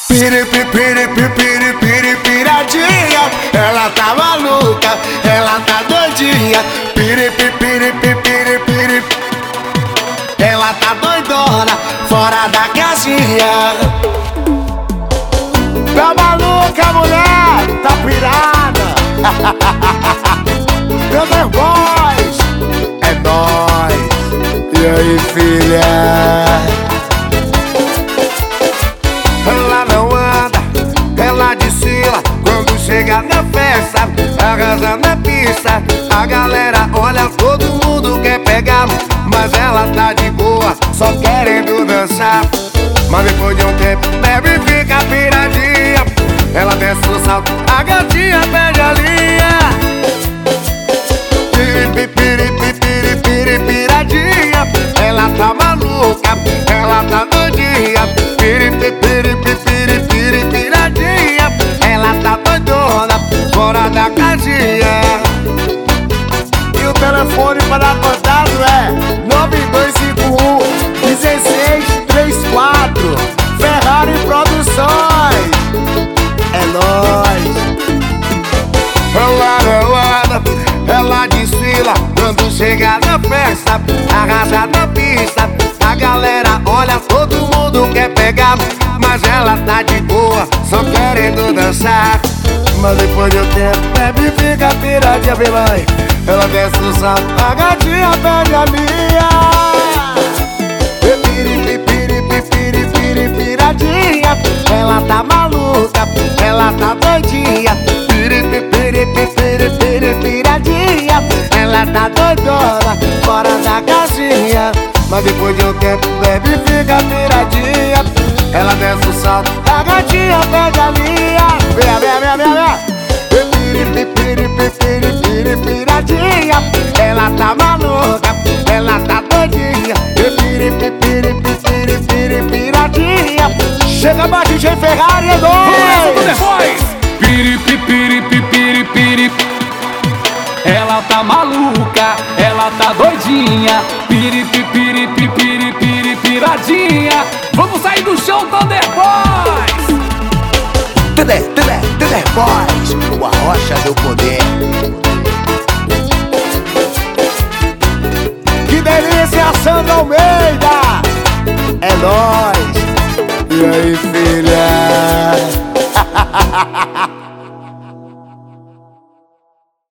Piradinha, ela tá maluca, ela tá doidinha. Ela tá doidona, fora da casinha. Tá maluca, mulher, tá pirada. Thunder Boys, é nóis. E aí, filha? Ela não anda, ela desfila. Quando chega na festa, arrasa na pista. A galera olha, todo mundo quer pegar, mas ela tá de boa, só querendo dançar. Mas depois de um tempo, bebe e fica piradinha. Ela desce no salto, a gatinha perde a linha. Piradinha, ela tá maluca, ela tá doidinha. Piradinha, ela tá doidona, fora da casinha. E o telefone para contato é 9251-1634. Ferrari Produções, é nóis. Ela desfila quando chega na festa, arrasa na pista. A galera olha, todo mundo quer pegar, mas ela tá de boa, só querendo dançar. Mas depois de um tempo, bebe e fica piradinha, vilãs. Ela desce no salto, a gatinha perde a linha. Piradinha, ela tá maluca, ela tá doidinha. Piradinha, ela tá doidona, fora da casinha. Mas depois de um tempo, bebe e fica piradinha. Ela desce o salto, a gatinha perde a linha. Piradinha, ela tá maluca, ela tá doidinha. Piradinha, chega pra DJ Ferrari, é nóis. Piripiri. Ela tá maluca, ela tá doidinha. Piradinha. Vamos sair do chão, Thunder Boys. Thunder Boys, o Arrocha do Poder. Que delícia, Sandra Almeida, é nóis. E aí, filha?